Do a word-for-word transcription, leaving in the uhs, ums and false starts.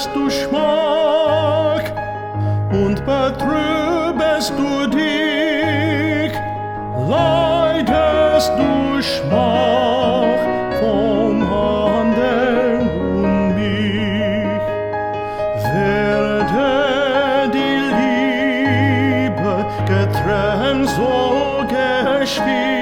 leidest du Schmach und betrübest du dich, leidest du Schmach vom Handeln um mich. Werde die Liebe getrennt so geschwind,